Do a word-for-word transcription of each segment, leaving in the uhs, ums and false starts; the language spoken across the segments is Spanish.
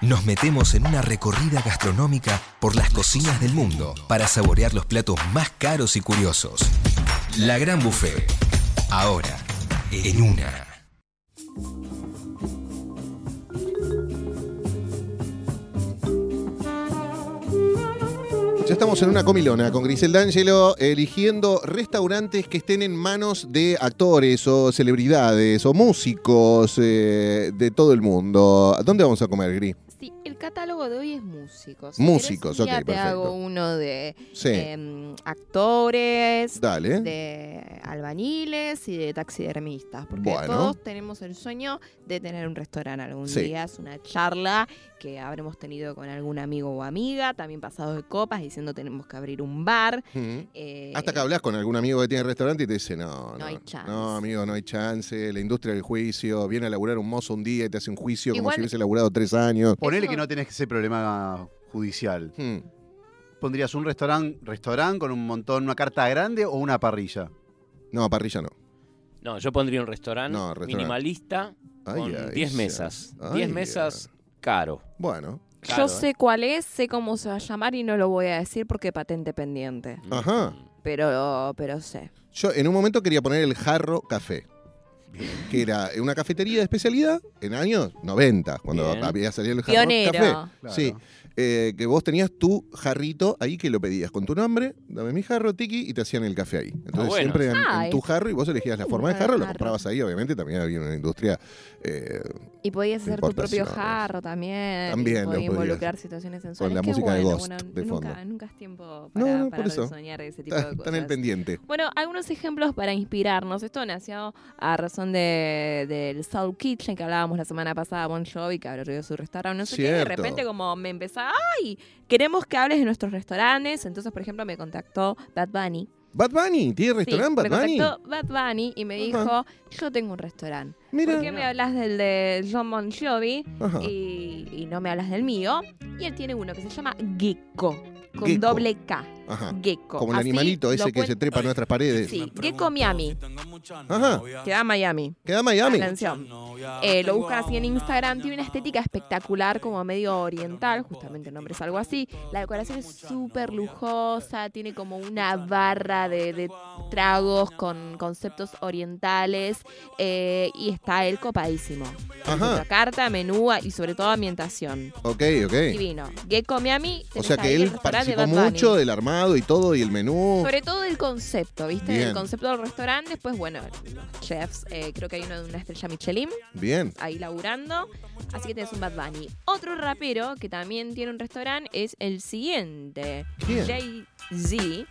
Nos metemos en una recorrida gastronómica por las cocinas del mundo para saborear los platos más caros y curiosos. La Gran Buffet. Ahora, en una. Ya estamos en una comilona con Griselda Angelo, eligiendo restaurantes que estén en manos de actores o celebridades o músicos eh, de todo el mundo. ¿Dónde vamos a comer, Gris? Sí, el catálogo de hoy es músicos. Si Músicos, querés, un día ok, te perfecto. hago uno de Sí. eh, actores, Dale. de albañiles y de taxidermistas. Porque Bueno. todos tenemos el sueño de tener un restaurante algún Sí. día. Es una charla que habremos tenido con algún amigo o amiga, también pasados de copas, diciendo tenemos que abrir un bar. Mm. Eh, Hasta que hablas con algún amigo que tiene restaurante y te dice, no, no, No hay chance. no, amigo, no hay chance. La industria del juicio, viene a laburar un mozo un día y te hace un juicio como Igual- si hubiese laburado tres años. Ponele Eso- que no tenés ese problema judicial. Hmm. ¿Pondrías un restaurante restaurant con un montón, una carta grande o una parrilla? No, parrilla no. No, yo pondría un restaurante No, restaurante. minimalista Ay, con ay, diez ya. mesas. Ay, diez mesas caro. Bueno, Claro, Yo sé cuál es, sé cómo se va a llamar y no lo voy a decir porque patente pendiente. ¿eh? Ajá. Pero, pero sé. Yo en un momento quería poner el Jarro Café, que era una cafetería de especialidad en años noventa, cuando Bien. había salido el Jarro Pionero. Café. Claro. Sí, eh, que vos tenías tu jarrito ahí que lo pedías con tu nombre, dame mi jarro, tiki, y te hacían el café ahí. Entonces bueno. siempre en, en Ay. tu jarro y vos elegías la forma de Una jarro, lo jarro. comprabas ahí, obviamente también había una industria. eh, Y podías hacer tu propio Importaciones. jarro también. También y lo podías podías. involucrar situaciones sensuales. la Qué música de bueno, Ghost bueno, de nunca, fondo. nunca es tiempo No, para, no, para por eso. soñar ese tipo está, de está cosas. en el pendiente. Bueno, algunos ejemplos para inspirarnos. Esto nació a razón de, del Soul Kitchen que hablábamos la semana pasada, Bon Jovi, que abrió su restaurante. No sé qué, de Cierto. repente como me empezaba, ¡ay! Queremos que hables de nuestros restaurantes. Entonces, por ejemplo, me contactó Bad Bunny. Bad Bunny, ¿tiene restaurante Sí, Bad me Bunny? contactó Bad Bunny y me Ajá. dijo, yo tengo un restaurante. Mira. ¿Por qué me hablas del de John Bon Jovi Ajá. y, y no me hablas del mío? Y él tiene uno que se llama Gecko, con Gecko. doble K. Ajá. Gecko. Como el Así animalito lo ese que cuen- se trepa a nuestras paredes. Sí, Gecko Miami. Ajá. Queda en Miami. Queda Miami. Atención. Eh, lo buscan así en Instagram. Tiene una estética espectacular, como medio oriental. Justamente el nombre es algo así. La decoración es súper lujosa. Tiene como una barra de, de tragos con conceptos orientales. eh, y está él copadísimo. Ajá. Otra carta, menú y sobre todo ambientación. Ok, ok. Divino. Gecko Miami. O tenés sea que ahí el él restaurante de participó Bad Bunny. mucho del armado y todo y el menú. Sobre todo el concepto, ¿viste? Bien. El concepto del restaurante. Después, bueno, los chefs, eh, creo que hay uno de una estrella Michelin Bien. ahí laburando. Así que tenés un Bad Bunny. Otro rapero que también tiene un restaurante es el siguiente. ¿Quién? Jay-Z.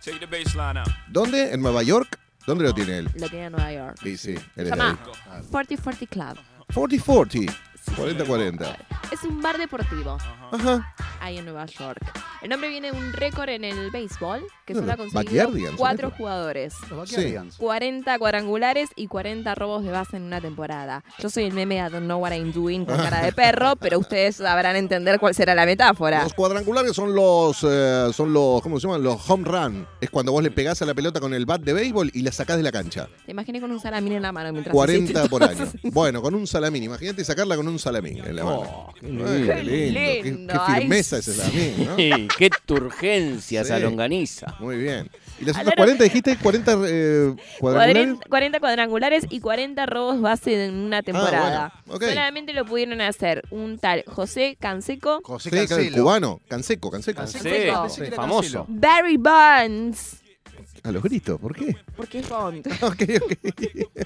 ¿Dónde? ¿En Nueva York? ¿Dónde lo tiene él? Lo tiene en Nueva York. Sí, sí, él Se es de llama ahí. cuarenta cuarenta Club. cuarenta cuarenta. cuarenta cuarenta. Es un bar deportivo Ajá. ahí en Nueva York. El nombre viene de un récord en el béisbol que No, solo ha los conseguido Backyardigans, cuatro ¿no? jugadores. Los Sí. Backyardigans. cuarenta cuadrangulares y cuarenta robos de base en una temporada. Yo soy el meme I don't know what I'm doing con cara de perro, pero ustedes sabrán entender cuál será la metáfora. Los cuadrangulares son los, eh, son los, ¿cómo se llaman? Los home run. Es cuando vos le pegás a la pelota con el bat de béisbol y la sacás de la cancha. Te imaginé con un salamín en la mano mientras cuarenta hiciste por todo año. eso. Bueno, con un salamín. Imagínate sacarla con un salamín en la mano. Oh, qué Ay, lindo. qué lindo. Qué, lindo. qué Ay, firmeza ese salamín, ¿no? Sí, qué turgencia esa Sí. longaniza. Muy bien. ¿Y las A otras ver, cuarenta dijiste? ¿cuarenta eh, cuadrangulares? cuarenta, cuarenta cuadrangulares y cuarenta robos base en una temporada. Ah, bueno, ok. Solamente lo pudieron hacer un tal José Canseco, José Sí, claro, el Cancelo. cubano. Canseco, Canseco. Cancelo. Sí, Pensé que era famoso. Cancelo. Barry Bonds, A los gritos, ¿por qué? porque es Bond, Ok, ok.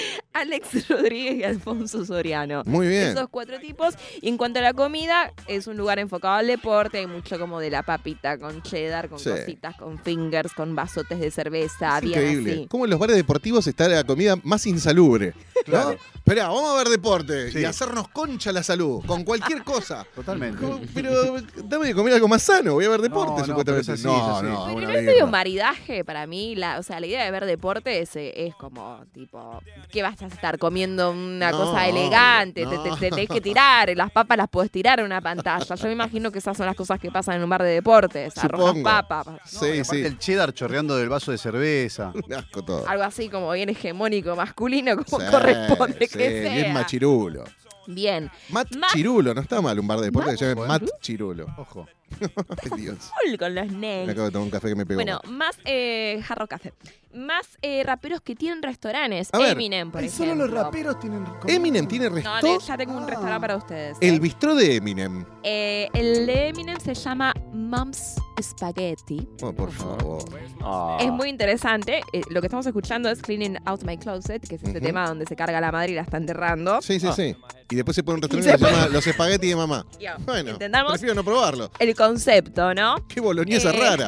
Alex Rodríguez y Alfonso Soriano. Muy bien. Esos cuatro tipos. Y en cuanto a la comida, es un lugar enfocado al deporte. Hay mucho como de la papita con cheddar, con Sí. cositas, con fingers, con vasotes de cerveza, Es bien increíble. así. Cómo en los bares deportivos está la comida más insalubre. Claro. ¿No? Esperá, vamos a ver deporte Sí. y hacernos concha la salud con cualquier cosa. Totalmente. ¿Cómo? Pero dame de comer algo más sano, voy a ver deporte, No, no, supuestamente. pero es así, no, es así. no, Pero una no es birra. medio maridaje para mí, la, o sea, la idea de ver deportes es, es como, tipo, ¿qué vas a estar comiendo una No, cosa elegante? Te, no. te- te tenés que tirar, las papas las puedes tirar en una pantalla. Yo me imagino que esas son las cosas que pasan en un bar de deportes, arrojas Supongo. papas, No, y Sí, aparte sí. el cheddar chorreando del vaso de cerveza. Un asco todo. algo así como bien hegemónico masculino, como Sí, corresponde sí, que sea. bien machirulo. Bien. Matt Más- Chirulo, no está mal un bar de deporte que se llame Bueno. Matt Chirulo. Ojo. Ay, Dios. Full con los Me nenes. acabo de tomar un café que me pegó. Bueno, más eh, Jarro Café. Más eh, raperos que tienen restaurantes. A ver. Eminem, por Ay, ejemplo. solo los raperos tienen. Eminem tiene No, resto. no, ya tengo un restaurante para ustedes. El bistró de Eminem. Eh, el de Eminem se llama Mom's Spaghetti. Oh, por favor. Ah. Es muy interesante. Eh, lo que estamos escuchando es Cleaning Out My Closet, que es este Ujú. tema donde se carga la madre y la está enterrando. Sí, sí, Ah. sí. Y después se pone un Y restaurante que se se llama Los Espaguetis de Mamá. Ya, Bueno, ¿entendamos? prefiero no probarlo. El concepto, ¿no? Qué boloñesa Eh, rara.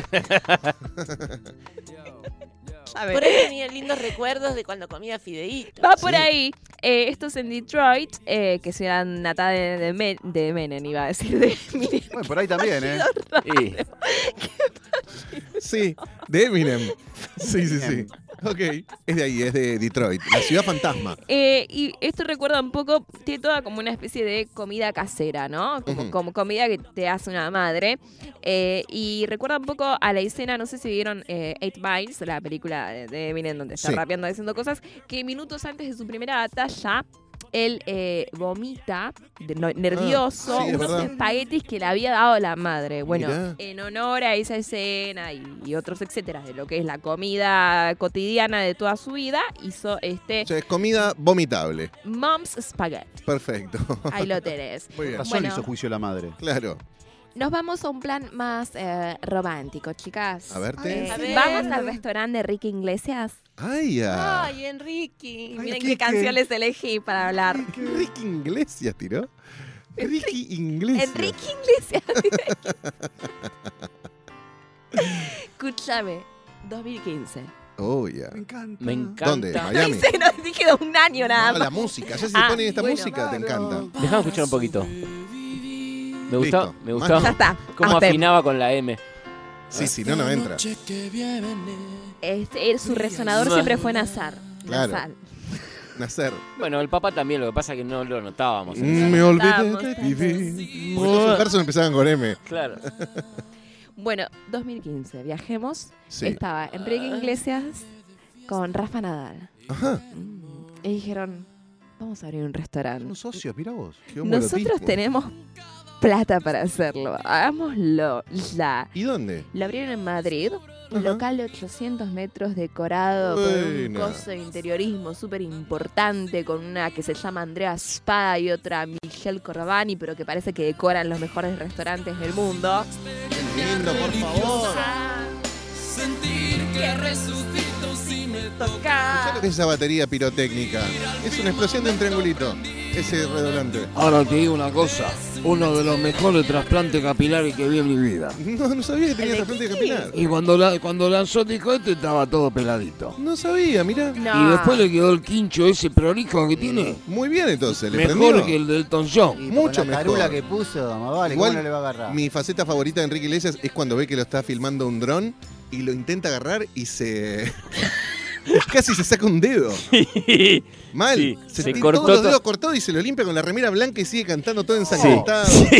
¿Sabe? Por ahí tenía lindos recuerdos de cuando comía fideitos. Va por Sí. ahí. Eh, esto es en Detroit, eh, que será nata de, de, Men- de Menem, iba a decir. De Eminem. Bueno, por ahí también, ¿eh? Y- Sí, de Eminem. Sí, sí, sí. Ok, es de ahí, es de Detroit, la ciudad fantasma. Eh, y esto recuerda un poco, tiene toda como una especie de comida casera, ¿no? Como, Ujú. como comida que te hace una madre. Eh, y recuerda un poco a la escena, no sé si vieron eh, Eight Miles, la película de, de Eminem donde está Sí. rapeando diciendo cosas, que minutos antes de su primera batalla, él eh, vomita, de- no- nervioso, Ah, sí, es unos verdad. espaguetis que le había dado la madre. Bueno, Mirá. en honor a esa escena y, y otros etcétera, de lo que es la comida cotidiana de toda su vida, hizo este O sea, es comida vomitable. Mom's Spaghetti. Perfecto. Ahí lo tenés. Muy bien. Razón Bueno. hizo juicio la madre. Claro. Nos vamos a un plan más eh, romántico, chicas. A verte. Eh, A ver. Vamos al restaurante de Ricky Iglesias. Ay, ya. Ay, Enrique. Ay, Miren ¿qué- qué, qué? canciones elegí para hablar. Ricky Iglesias tiró. Ricky Iglesias. Enrique Iglesias. Escúchame, dos mil quince. Oh, ya. encanta. Me encanta. ¿Dónde? Miami. Dice, no, dije un año nada Ah, más. la música. Ya se Ah, pone esta bueno. música, te encanta. Dejame escuchar un poquito. Me gustaba, Listo. me Más gustaba Ya está. cómo Anoté. afinaba con la M. Sí, si no, no entra. Este, su resonador No. siempre fue Nazar. Claro. Nasal. Nacer. Bueno, el papá también, lo que pasa es que no lo notábamos. Mm, Me olvidé Estábamos de tan vivir. Porque todos los versos empezaban con M. Claro. Bueno, dos mil quince, viajemos. Sí. Estaba Enrique Iglesias con Rafa Nadal. Ajá. Y dijeron, vamos a abrir un restaurante. Unos socios, mira vos. Qué Nosotros homoerotismo. tenemos plata para hacerlo. Hagámoslo ya. ¿Y dónde? Lo abrieron en Madrid. Un Ajá. local de ochocientos metros decorado con un Buena. coso de interiorismo súper importante, con una que se llama Andrea Spada y otra Michelle Corbani, pero que parece que decoran los mejores restaurantes del mundo. Qué lindo, por favor. ¿Sabes lo que es esa batería pirotécnica? Es una explosión de un triangulito. Ese redoblante. Ahora te digo una cosa, uno de los mejores trasplantes capilares que vi en mi vida. No, no sabía que tenía ¿El de trasplante qué? capilar. Y cuando, la, cuando lanzó dijo esto estaba todo peladito. No sabía, mirá. No. Y después le quedó el quincho ese prolijo que tiene, Muy bien entonces, le mejor prendió. que el del Elton John. Y Mucho con la mejor. carula que puso, más vale, Igual, ¿cómo no le va a agarrar? Mi faceta favorita de Enrique Iglesias es cuando ve que lo está filmando un dron y lo intenta agarrar y se... Casi se saca un dedo. Mal. Sí, se, se tiene cortó todos los to- dedos cortados y se lo limpia con la remera blanca y sigue cantando todo ensangrentado. Sí.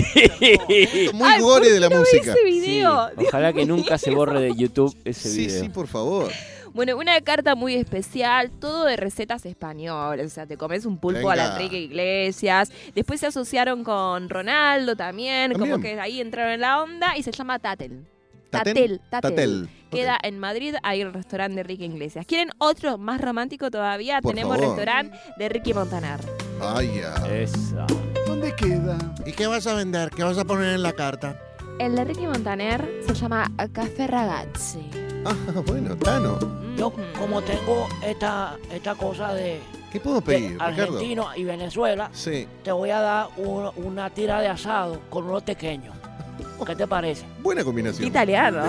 Muy Ay, gore ¿por de la qué no vi música. ese Sí, video? ojalá que nunca se borre de YouTube ese Sí, video. sí, por favor. Bueno, una carta muy especial, todo de recetas españolas. O sea, te comes un pulpo a la Venga. Enrique Iglesias. Después se asociaron con Ronaldo también, como También. que ahí entraron en la onda y se llama Tatel. ¿Tatel? Tatel, Tatel. Tatel. Queda Ok. en Madrid, hay el restaurante de Enrique Iglesias. ¿Quieren otro más romántico todavía? Por Tenemos el favor. restaurante de Ricky Montaner. Ay, ya. Esa. ¿Dónde queda? ¿Y qué vas a vender? ¿Qué vas a poner en la carta? El de Ricky Montaner se llama Café Ragazzi. Ah, bueno, Tano. Yo, Ujú. como tengo esta, esta cosa de, ¿Qué puedo de pedir, Ricardo? Argentina y Venezuela, Sí. te voy a dar un- una tira de asado con unos pequeños. ¿Qué te parece? Buena combinación. Italiano.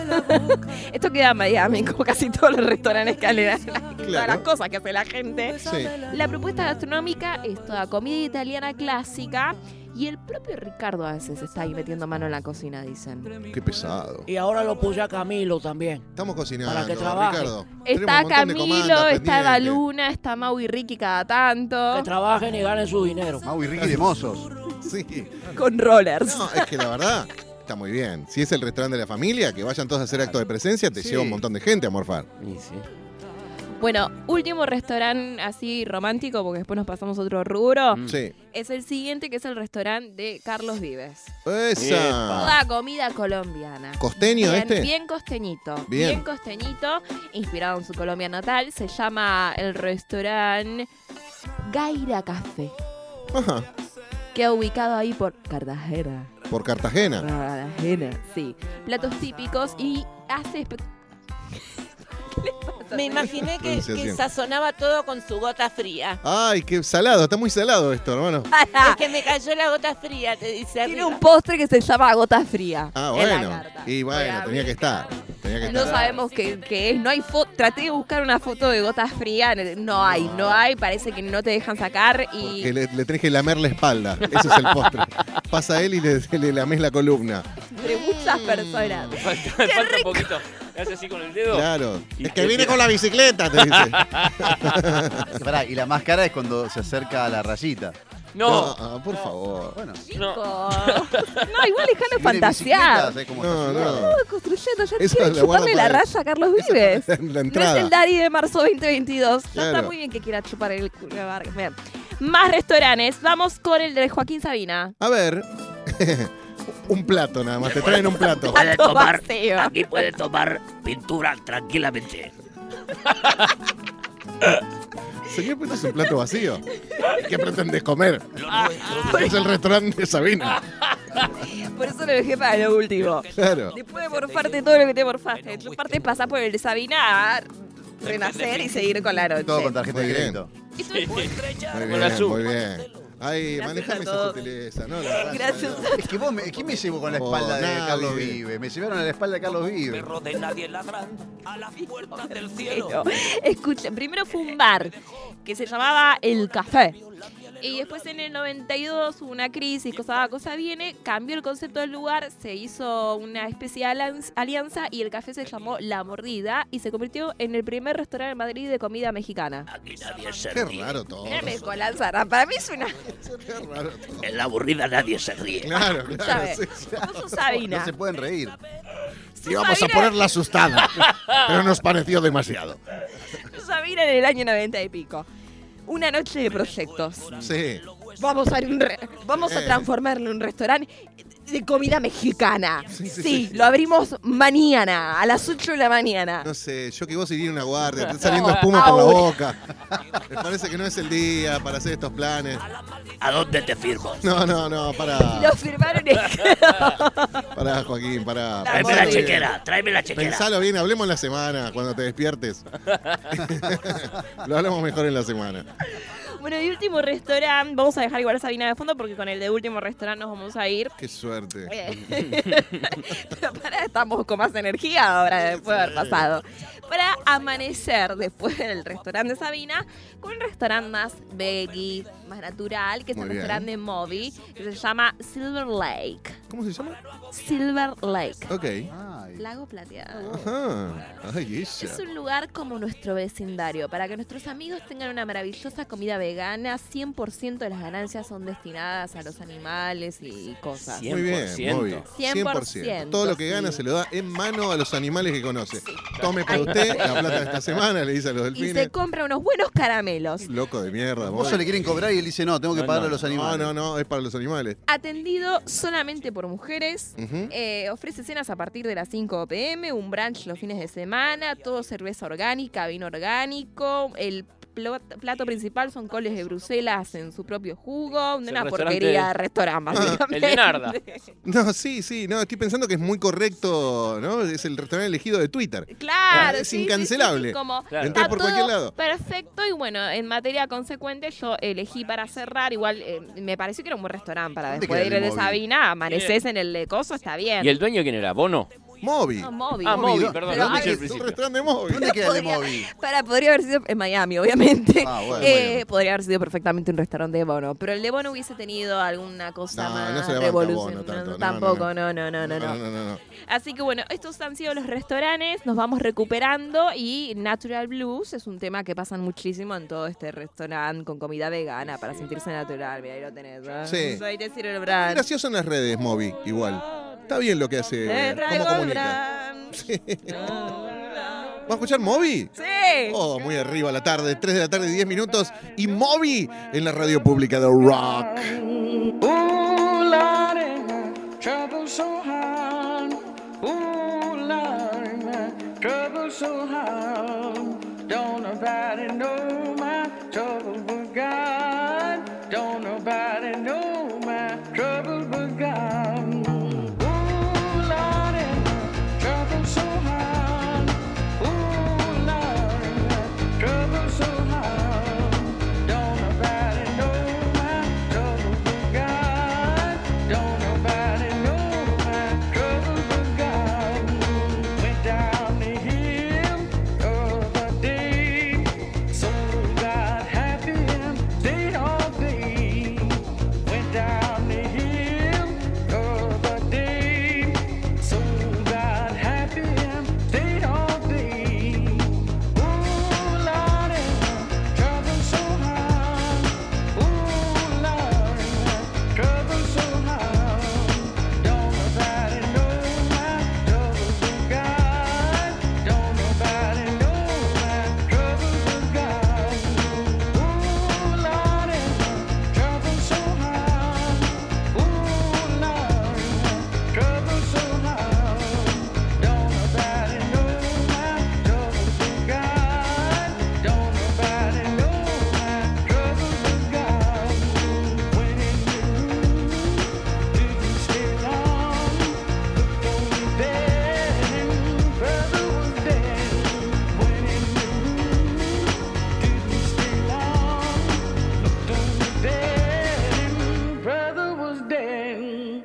Esto queda en Miami, como casi todos los restaurantes que hacen todas las cosas que hace la gente. Sí. La propuesta gastronómica es toda comida italiana clásica y el propio Ricardo a veces está ahí metiendo mano en la cocina, dicen. Qué pesado. Y ahora lo puse a Camilo también. Estamos cocinando, Para que trabaje. Ricardo. Está Tenemos un montón de Camilo, comandas está Eva pendientes. Luna, está Mau y Ricky cada tanto. Que trabajen y ganen su dinero. Mau y Ricky de mozos. Sí. Con rollers. No, es que la verdad está muy bien. Si es el restaurante de la familia, que vayan todos a hacer acto de presencia, te Sí. lleva un montón de gente a morfar. Y sí. Bueno, último restaurante así romántico, porque después nos pasamos a otro rubro. Mm. Sí. Es el siguiente, que es el restaurante de Carlos Vives. Esa. Toda comida colombiana. ¿Costeño Bien, este? bien costeñito. Bien. Bien costeñito, inspirado en su Colombia natal. Se llama el restaurante Gaira Café. Ajá. Queda ubicado ahí por Cartagena. Por Cartagena. Cartagena, sí. Platos típicos y hace... espe- Me imaginé que, que Pronunciación. sazonaba todo con su gota fría. Ay, qué salado. Está muy salado esto, hermano. Es que me cayó la gota fría, te dice Tiene arriba. un postre que se llama gota fría. Ah, en la bueno. carta. Y bueno, Pero tenía que estar. Tenía que No estar. sabemos qué, qué es, no hay foto. Traté de buscar una foto de gotas frías, no hay, no hay, parece que no te dejan sacar y Que le, le tenés que lamer la espalda. Ese es el postre. Pasa él y le, le lames la columna. entre muchas personas. Falta, falta un poquito. Le hace así con el dedo. Claro. Y Es que te viene tira. con la bicicleta, te dice. Pará, y la más cara es cuando se acerca a la rayita. No, ah, por favor. Bueno, no. No, igual déjalo viene fantasear. bicicleta, ¿sabes cómo No, está no. sudado? Estamos construyendo, ya Eso quieren la guarda chuparle la para- raya a Carlos Vives. La No es entrada. el Daddy de marzo veinte veintidós. Ya Claro. está muy bien que quiera chupar el culo de Vargas. Bien. Más restaurantes. Vamos con el de Joaquín Sabina. A ver. Un plato nada más. Te traen un plato. Puede Plato tomar, vacío. aquí puede tomar pintura tranquilamente. Señor, pues es un plato vacío. ¿Qué pretendes comer? Ah, Es el restaurante de Sabina. Por eso lo dejé para lo último. Claro. Después de morfarte todo lo que te morfaste. En tu parte pasar por el de Sabina a renacer y seguir con la noche. Todo con tarjeta de Muy bien. crédito. Esto es muy- Muy Con la bien, sub. muy bien. Ay, Gracias manejame a esa todos. sutileza, ¿no? La raya, Gracias. no. Es que vos, me, ¿quién me llevó con la Oh, espalda de nadie. Carlos Vive? Me llevaron a la espalda de Carlos Vive. Perro de nadie ladran a las puertas del cielo. Pero, escucha, primero fue un bar que se llamaba El Café. Y después en el noventa y dos hubo una crisis, cosa va, cosa viene, cambió el concepto del lugar, se hizo una especie de alianz- alianza y el café se llamó La Mordida y se convirtió en el primer restaurante en Madrid de comida mexicana. Aquí nadie se Qué ríe. raro todo. Mira, me colapsará. Para mí es una... Qué raro todo. En la aburrida nadie se ríe. Claro, claro. ¿Sabes? sí, sí. Vos sos Sabina. No se pueden reír. Sí, vamos a ponerla asustada. Pero nos pareció demasiado. Sabina en el año noventa y pico. Una noche de proyectos. Sí. Vamos a, un re- vamos a Eh. transformarlo en un restaurante de comida mexicana. Sí, Sí, sí, sí. lo abrimos mañana, a las ocho de la mañana. No sé, yo que vos iría una guardia, te está saliendo espuma por la Ahora. boca. Me parece que no es el día para hacer estos planes. ¿A dónde te firmo? No, no, no, para. Lo firmaron y Para, Joaquín, para. Tráeme la chequera, tráeme la chequera. Pensalo bien, hablemos en la semana, cuando te despiertes. Lo hablamos mejor en la semana. Bueno, y último restaurante, vamos a dejar igual a Sabina de fondo porque con el de último restaurante nos vamos a ir. Qué suerte. Eh, Pero para, estamos con más energía ahora después de haber pasado. Para amanecer después del restaurante de Sabina con un restaurante más veggie, más natural, que es Muy el bien. restaurante de Moby, que se llama Silver Lake. ¿Cómo se llama? Silver Lake. Ok. Ay. Lago plateado. Ajá. Ay, ella. Es un lugar como nuestro vecindario, para que nuestros amigos tengan una maravillosa comida vegana. cien por ciento de las ganancias son destinadas a los animales y cosas. Cien Muy bien, por ciento. muy bien. cien por ciento, Todo lo que sí. gana se lo da en mano a los animales que conoce. Tome para usted la plata de esta semana, le dice a los Y se delfines. compra unos buenos caramelos. Loco de mierda. Vos Moby. se le quieren cobrar y él dice, no, tengo que No, pagarle no, a los No, animales. no, no, es para los animales. Atendido solamente por mujeres. Ujú. Eh, ofrece cenas a partir de las cinco pe eme, un brunch los fines de semana, todo cerveza orgánica, vino orgánico. El plo- plato principal son coles de Bruselas en su propio jugo. el Una restaurante- porquería de restaurante, básicamente. El de Narda. No, sí, sí, no, estoy pensando que es muy correcto, ¿no? Es el restaurante elegido de Twitter. Claro, Es sí, sí, incancelable. sí, sí, como Claro. Entrás está por cualquier todo lado. perfecto y bueno, en materia consecuente yo elegí para cerrar, igual eh, me pareció que era un buen restaurante para ¿Dónde después de ir queda el el de móvil? Sabina, amaneces en el de Coso, está bien. ¿Y el dueño quién era? ¿Bono? Moby. No, móvil. Ah, Moby, Moby, ¿no? perdón, Pero lo escuché hay- al Es un principio. restaurante de Moby. ¿Dónde queda el de Podría- móvil? Para, podría haber sido en Miami, obviamente. Ah, bueno, Eh, bueno. podría haber sido perfectamente un restaurante de Bono. Pero el de Bono hubiese tenido alguna cosa No, más no se le banca revolución- Bono tanto, no, tampoco, no, no, no, no, no, No, no. no, no, no. Así que bueno, estos han sido los restaurantes, nos vamos recuperando y Natural Blues es un tema que pasan muchísimo en todo este restaurante con comida vegana para sentirse natural. Mira, ahí lo tenés. ¿eh? Sí. Soy de Ciro el Es Brand. gracioso en las redes, Moby, igual. Está bien lo que hace, Te cómo traigo el comunica. brand. Sí. No, no. ¿Vamos a escuchar Moby? Sí. Oh, muy arriba la tarde, tres de la tarde, diez minutos. Y Moby en la radio pública de Rock. Ooh, Lordy, my trouble so hard. Ooh, Lordy, my trouble so hard. Don't nobody know my trouble but God. Don't nobody know my trouble but God. Ooh, Lordy, my trouble so hard. Ooh, Lordy, my trouble so hard. Don't nobody know my trouble but God. Don't nobody know my trouble but God. Went down the hill the other day, so got happy and stayed all day. Went down the hill the other day, so got happy and stayed all day. Ooh, Lordy, my trouble so hard. Ooh, Lordy, my trouble so hard. Don't nobody know my trouble but God. Don't nobody know my trouble but God. Ooh, Lordy, my trouble so hard. Ooh, Lordy, my trouble so hard. Don't nobody know my trouble but God. Don't nobody know my trouble but God. When in the room, didn't stay long. Looked on the bed and brother was dead. When in the room, didn't stay long. Looked on the bed and brother was dead.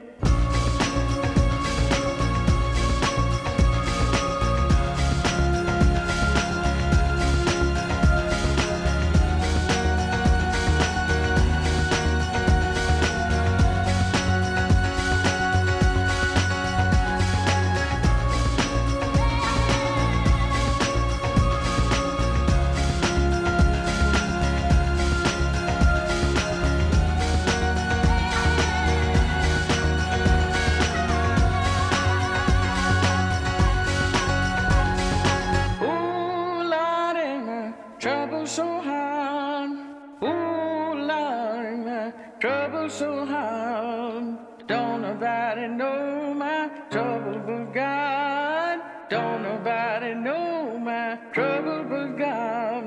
Ooh, Lordy, my trouble so hard. Ooh, Lordy, my trouble so hard. Don't nobody know my trouble but God. Don't nobody know my trouble but God.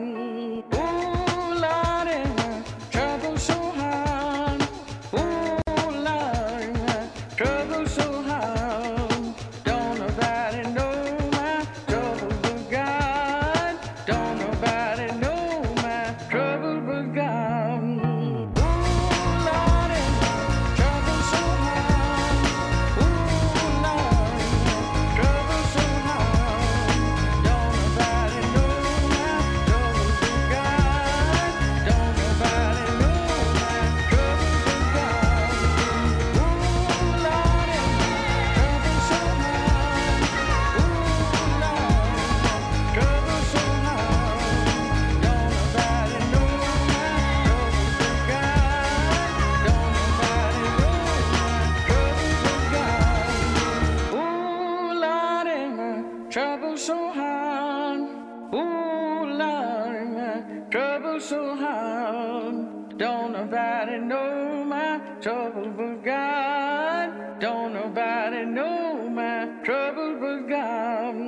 Ooh, Lordy, my trouble so hard. Ooh, Lordy, my trouble so hard. Don't nobody know my trouble but God. Don't nobody know my trouble but God. Ooh, Lordy, my trouble so hard. Ooh, Lordy, my trouble so hard. Don't nobody know my trouble but God. Don't nobody know my trouble but God. Ooh, Lordy, my trouble so hard. Ooh, Lordy, my trouble so hard. Don't nobody know my trouble but God. Don't nobody know my trouble but God. Ooh, Lordy, my trouble so hard. Ooh, Lordy, my trouble so hard. Don't nobody know my trouble but God. Don't nobody know my trouble but God.